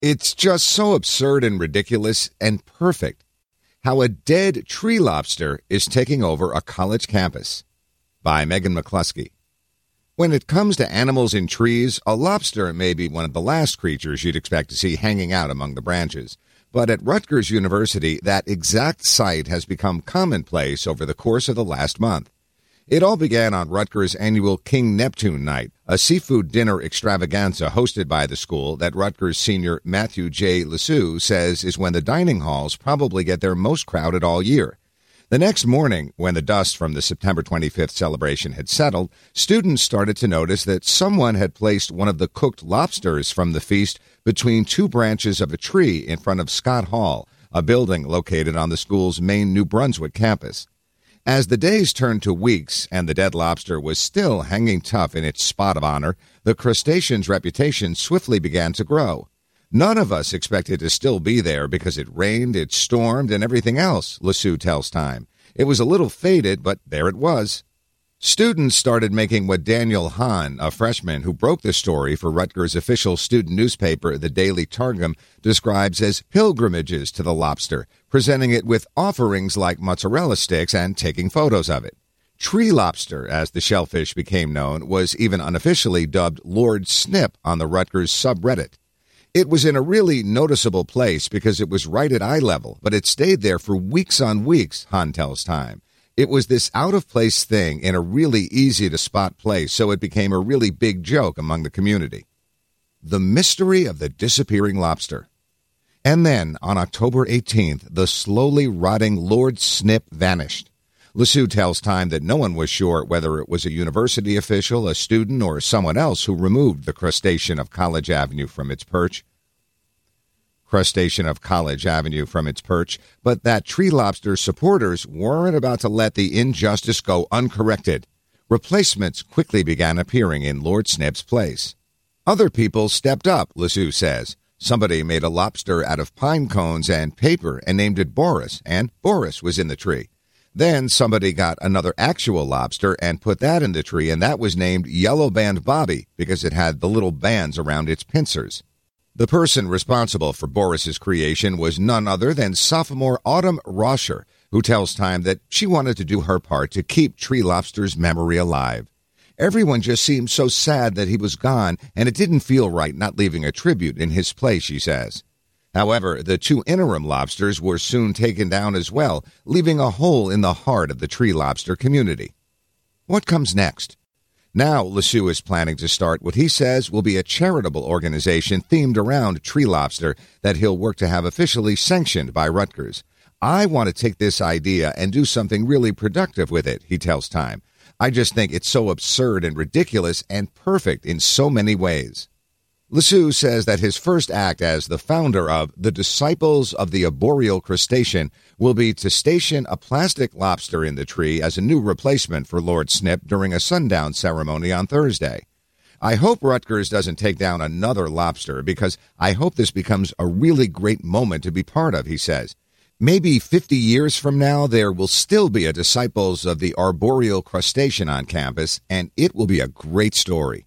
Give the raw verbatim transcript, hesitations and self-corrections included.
It's just so absurd and ridiculous and perfect. How a dead tree lobster is taking over a college campus. By Megan McCluskey. When it comes to animals in trees, a lobster may be one of the last creatures you'd expect to see hanging out among the branches. But at Rutgers University, that exact sight has become commonplace over the course of the last month. It all began on Rutgers' annual King Neptune Night, a seafood dinner extravaganza hosted by the school that Rutgers senior Matthew J. Lesueur says is when the dining halls probably get their most crowded all year. The next morning, when the dust from the September twenty-fifth celebration had settled, students started to notice that someone had placed one of the cooked lobsters from the feast between two branches of a tree in front of Scott Hall, a building located on the school's main New Brunswick campus. As the days turned to weeks and the dead lobster was still hanging tough in its spot of honor, the crustacean's reputation swiftly began to grow. None of us expected to still be there because it rained, it stormed, and everything else, Lesueur tells Time. It was a little faded, but there it was. Students started making what Daniel Hahn, a freshman who broke the story for Rutgers' official student newspaper, the Daily Targum, describes as pilgrimages to the lobster, presenting it with offerings like mozzarella sticks and taking photos of it. Tree lobster, as the shellfish became known, was even unofficially dubbed Lord Snip on the Rutgers subreddit. It was in a really noticeable place because it was right at eye level, but it stayed there for weeks on weeks, Hahn tells Time. It was this out-of-place thing in a really easy-to-spot place, so it became a really big joke among the community. The mystery of the disappearing lobster. And then, on October eighteenth, the slowly rotting Lord Snip vanished. Lesueur tells Time that no one was sure whether it was a university official, a student, or someone else who removed the crustacean of College Avenue from its perch. crustacean of College Avenue from its perch, but that tree lobster supporters weren't about to let the injustice go uncorrected. Replacements quickly began appearing in Lord Snip's place. Other people stepped up, Lesueur says. Somebody made a lobster out of pine cones and paper and named it Boris, and Boris was in the tree. Then somebody got another actual lobster and put that in the tree, and that was named Yellow Band Bobby because it had the little bands around its pincers. The person responsible for Boris's creation was none other than sophomore Autumn Roscher, who tells Time that she wanted to do her part to keep Tree Lobster's memory alive. Everyone just seemed so sad that he was gone, and it didn't feel right not leaving a tribute in his place, she says. However, the two interim lobsters were soon taken down as well, leaving a hole in the heart of the tree lobster community. What comes next? Now, Lesueur is planning to start what he says will be a charitable organization themed around tree lobster that he'll work to have officially sanctioned by Rutgers. I want to take this idea and do something really productive with it, he tells Time. I just think it's so absurd and ridiculous and perfect in so many ways. Lesueur says that his first act as the founder of the Disciples of the Arboreal Crustacean will be to station a plastic lobster in the tree as a new replacement for Lord Snip during a sundown ceremony on Thursday. I hope Rutgers doesn't take down another lobster because I hope this becomes a really great moment to be part of, he says. Maybe fifty years from now, there will still be a Disciples of the Arboreal Crustacean on campus, and it will be a great story.